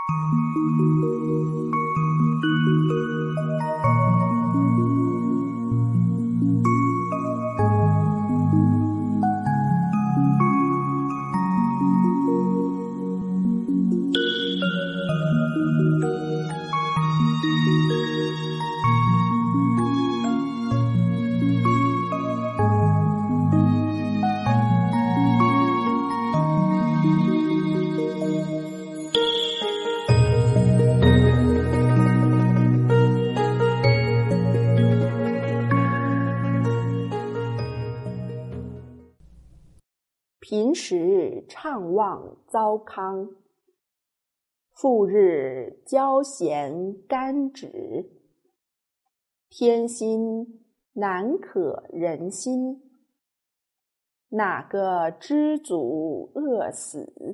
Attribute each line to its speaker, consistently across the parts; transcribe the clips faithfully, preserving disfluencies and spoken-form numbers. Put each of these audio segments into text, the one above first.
Speaker 1: 平时怅望糟糠，复日交衔甘止。天心难可人心，哪个知足饿死？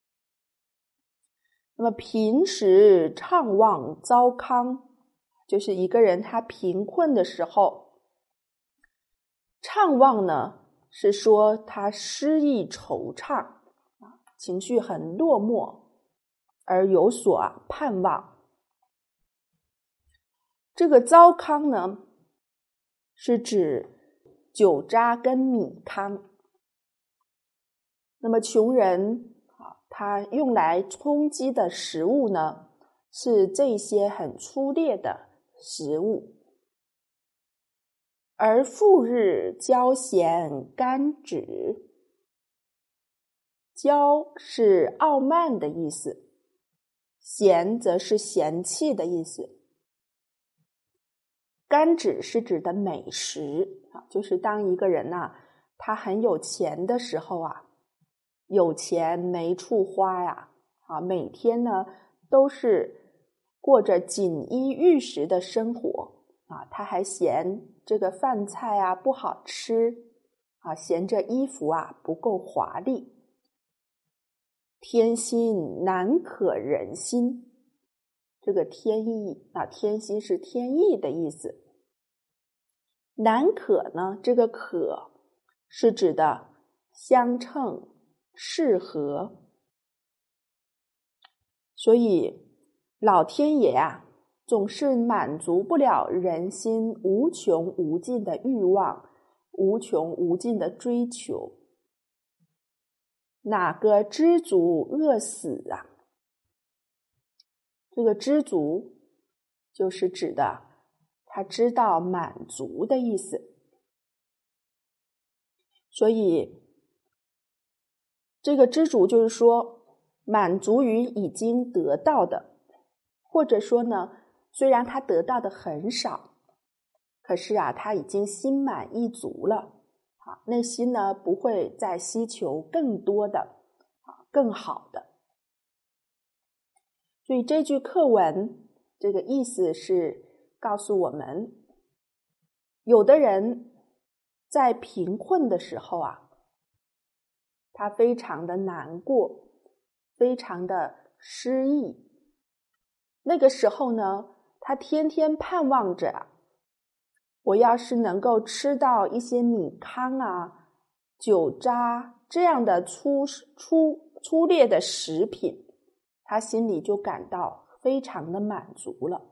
Speaker 1: 那么平时怅望糟糠，就是一个人他贫困的时候，怅望呢是说他失意惆怅，情绪很落寞，而有所盼望。这个糟糠呢，是指酒渣跟米糠。那么穷人他用来充饥的食物呢，是这些很粗劣的食物。而复日交衔甘止，骄是傲慢的意思，嫌则是嫌弃的意思。甘止是指的美食，就是当一个人啊，他很有钱的时候啊，有钱没处花呀，啊，每天呢都是过着锦衣玉食的生活啊，他还嫌这个饭菜啊不好吃啊，嫌这衣服啊不够华丽。天心难可人心，这个天意啊，天心是天意的意思。难可呢，这个可是指的相称适合。所以老天爷啊，总是满足不了人心无穷无尽的欲望，无穷无尽的追求。哪个知足饿死啊？这个知足就是指的他知道满足的意思。所以这个知足就是说满足于已经得到的，或者说呢，虽然他得到的很少，可是啊他已经心满意足了，啊，内心呢不会再希求更多的啊更好的。所以这句课文这个意思是告诉我们，有的人在贫困的时候啊，他非常的难过，非常的失意。那个时候呢，他天天盼望着，我要是能够吃到一些米糠啊、酒渣这样的粗粗粗劣的食品，他心里就感到非常的满足了。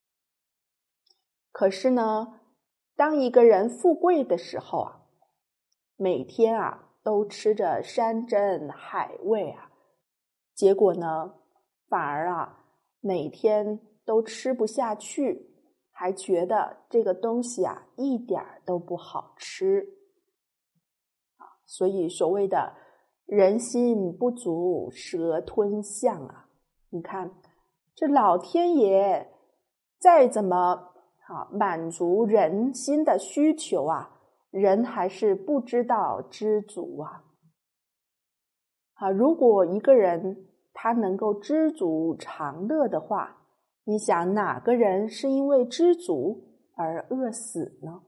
Speaker 1: 可是呢，当一个人富贵的时候啊，每天啊都吃着山珍海味啊，结果呢，反而啊每天都吃不下去，还觉得这个东西啊一点都不好吃。所以所谓的人心不足蛇吞象啊，你看这老天爷再怎么啊满足人心的需求啊，人还是不知道知足啊。啊，如果一个人他能够知足常乐的话，你想哪个人是因为知足而饿死呢？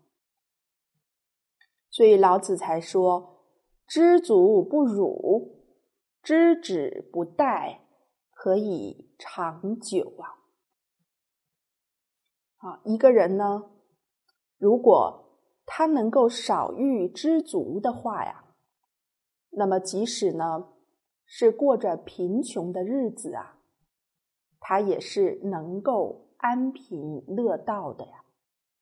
Speaker 1: 所以老子才说，知足不辱，知止不殆，可以长久啊。啊，一个人呢，如果他能够少欲知足的话呀，那么即使呢是过着贫穷的日子啊， 他也是能够安贫乐道的呀。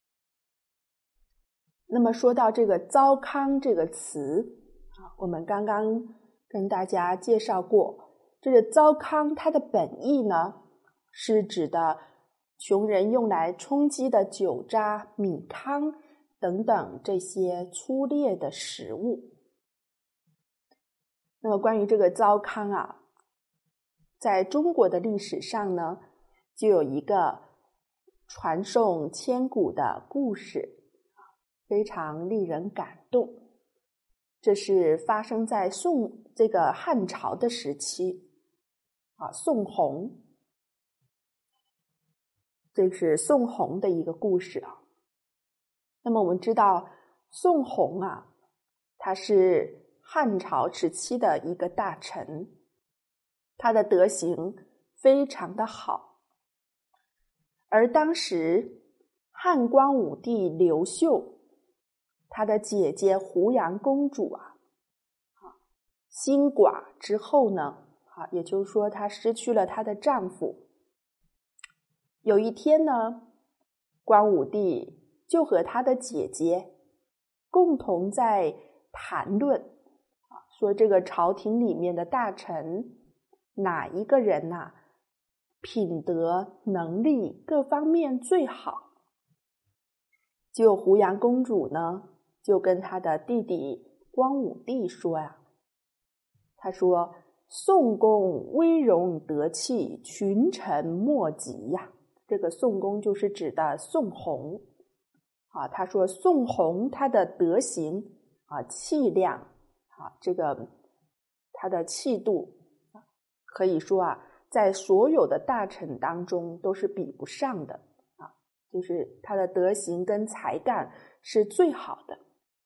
Speaker 1: 那么说到这个糟糠这个词啊，我们刚刚跟大家介绍过，这个糟糠它的本意呢，是指的穷人用来充饥的酒渣、米糠等等这些粗劣的食物。那么关于这个糟糠啊，在中国的历史上呢，就有一个传颂千古的故事，非常令人感动。这是发生在宋这个汉朝的时期啊，宋弘，这是宋弘的一个故事啊。那么我们知道宋弘啊，他是汉朝时期的一个大臣，他的德行非常的好。而当时汉光武帝刘秀，他的姐姐胡杨公主啊，新寡之后呢，啊，也就是说她失去了她的丈夫。有一天呢，光武帝就和他的姐姐共同在谈论，说这个朝廷里面的大臣哪一个人啊，品德能力各方面最好。就胡杨公主呢，就跟她的弟弟光武帝说呀、啊，他说宋公威容德气，群臣莫及呀。这个宋公就是指的宋弘啊，他说宋弘他的德行啊、气量啊，这个他的气度，可以说啊，在所有的大臣当中都是比不上的啊，就是他的德行跟才干是最好的。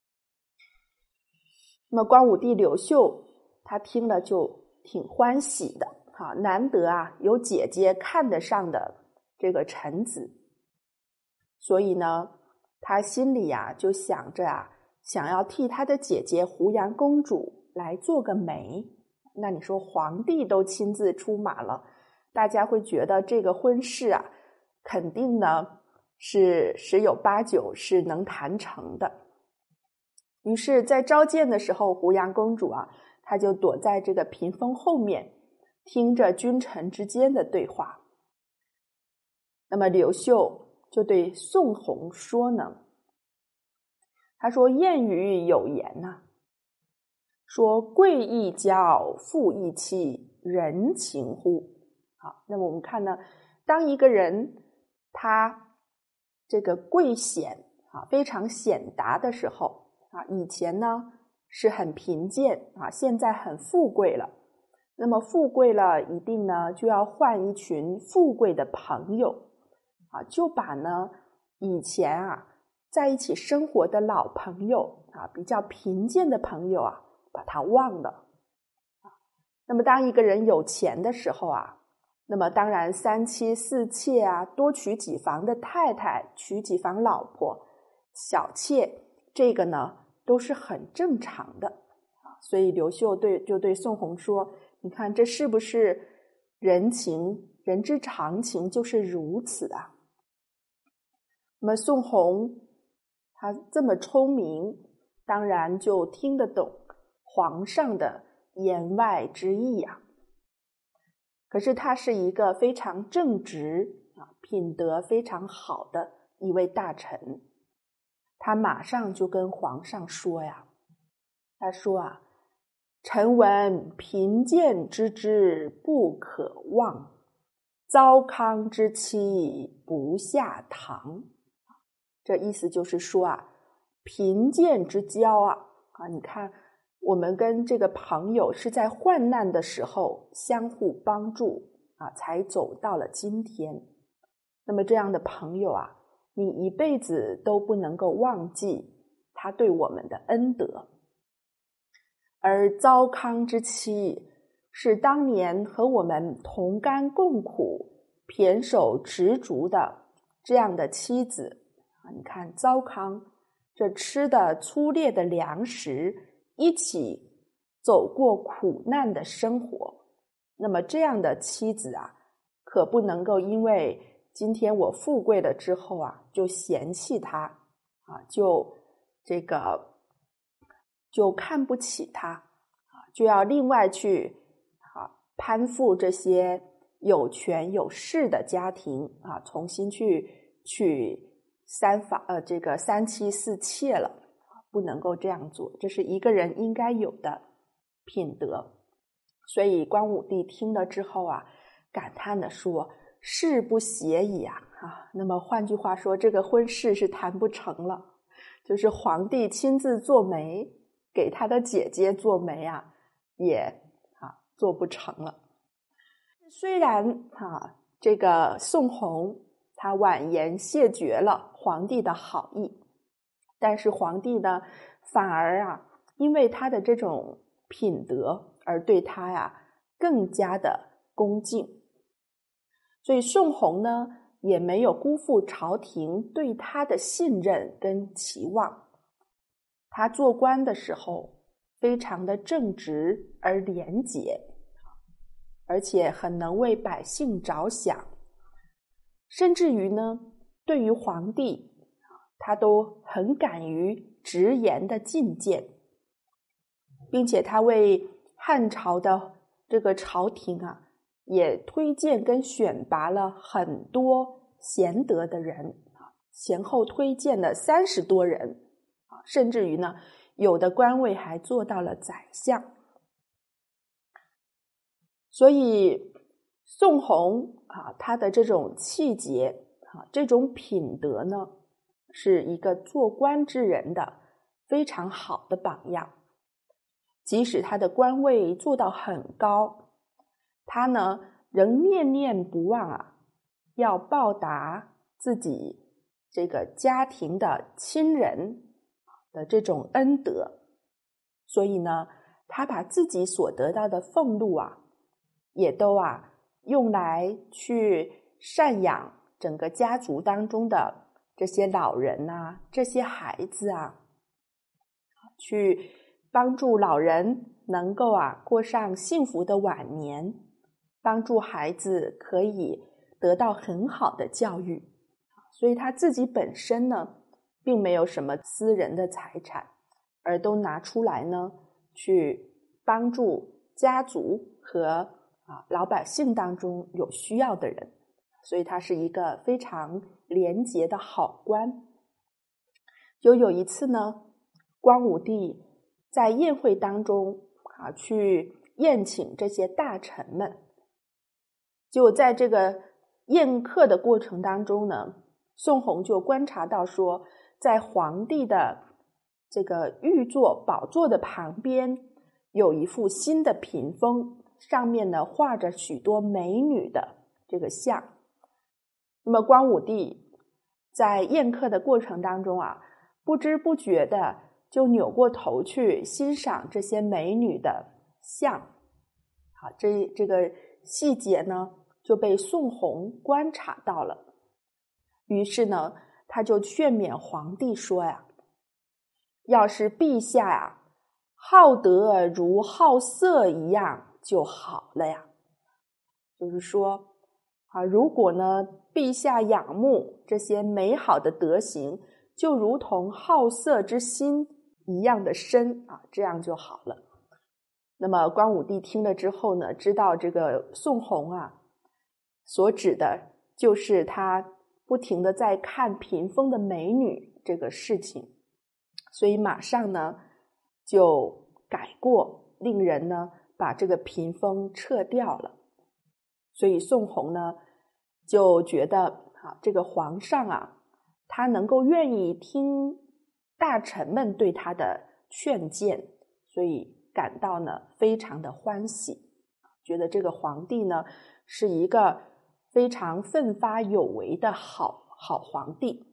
Speaker 1: 那么光武帝刘秀他听了就挺欢喜的啊，难得啊有姐姐看得上的这个臣子，所以呢他心里啊就想着啊，想要替他的姐姐胡杨公主来做个媒。那你说皇帝都亲自出马了，大家会觉得这个婚事啊肯定呢是十有八九是能谈成的。于是在召见的时候，胡杨公主啊她就躲在这个屏风后面，听着君臣之间的对话。那么刘秀就对宋弘说呢，他说谚语有言啊，说贵亦骄，富亦戚，人情乎。好，那么我们看呢，当一个人他这个贵显啊非常显达的时候啊，以前呢是很贫贱啊，现在很富贵了。那么富贵了，一定呢就要换一群富贵的朋友啊，就把呢以前啊在一起生活的老朋友啊，比较贫贱的朋友啊，把他忘了。那么当一个人有钱的时候啊，那么当然三妻四妾啊，多娶几房的太太，娶几房老婆，小妾，这个呢都是很正常的。所以刘秀对就对宋弘说，你看这是不是人情，人之常情就是如此啊。那么宋弘他这么聪明，当然就听得懂皇上的言外之意啊。可是他是一个非常正直啊，品德非常好的一位大臣，他马上就跟皇上说呀，他说啊，臣闻贫贱之之不可忘，糟糠之妻不下堂。这意思就是说啊，贫贱之交啊，啊，你看我们跟这个朋友是在患难的时候相互帮助啊，才走到了今天。那么这样的朋友啊，你一辈子都不能够忘记他对我们的恩德。而糟糠之妻是当年和我们同甘共苦、胼手胝足的这样的妻子啊，你看糟糠，这吃的粗劣的粮食，一起走过苦难的生活，那么这样的妻子啊， 可不能够因为今天我富贵了之后啊，就嫌弃他啊，就这个就看不起他啊，就要另外去啊攀附这些有权有势的家庭啊，重新去去三房呃这个三妻四妾了，不能够这样做，这是一个人应该有的品德。所以光武帝听了之后啊，感叹地说：“事不协矣啊！”啊，那么换句话说，这个婚事是谈不成了，就是皇帝亲自做媒，给他的姐姐做媒啊，也啊做不成了。虽然啊，这个宋弘他婉言谢绝了皇帝的好意，但是皇帝呢，反而啊，因为他的这种品德而对他呀更加的恭敬。所以宋弘呢，也没有辜负朝廷对他的信任跟期望。他做官的时候非常的正直而廉洁，而且很能为百姓着想，甚至于呢，对于皇帝他都很敢于直言的进谏，并且他为汉朝的这个朝廷啊，也推荐跟选拔了很多贤德的人，前后推荐了三十多人，甚至于呢，有的官位还做到了宰相。所以宋弘啊，他的这种气节啊，这种品德呢，是一个做官之人的非常好的榜样。即使他的官位做到很高，他呢仍念念不忘啊，要报答自己这个家庭的亲人的这种恩德。所以呢，他把自己所得到的俸禄啊，也都啊用来去赡养整个家族当中的这些老人啊，这些孩子啊，去帮助老人能够啊过上幸福的晚年，帮助孩子可以得到很好的教育。所以他自己本身呢，并没有什么私人的财产，而都拿出来呢，去帮助家族和啊老百姓当中有需要的人。所以他是一个非常廉洁的好官。就有一次呢，光武帝在宴会当中啊，去宴请这些大臣们。就在这个宴客的过程当中呢，宋弘就观察到说，在皇帝的这个御座宝座的旁边，有一幅新的屏风，上面呢画着许多美女的这个像。那么光武帝在宴客的过程当中啊，不知不觉的就扭过头去欣赏这些美女的像。好，这这个细节呢就被宋弘观察到了。于是呢，他就劝勉皇帝说呀，要是陛下呀好德如好色一样就好了呀。就是说啊，如果呢陛下仰慕这些美好的德行，就如同好色之心一样的深啊，这样就好了。那么光武帝听了之后呢，知道这个宋弘啊所指的就是他不停的在看屏风的美女这个事情，所以马上呢就改过，令人呢把这个屏风撤掉了。所以宋弘呢就觉得啊，这个皇上啊，他能够愿意听大臣们对他的劝谏，所以感到呢非常的欢喜，觉得这个皇帝呢是一个非常奋发有为的好好皇帝。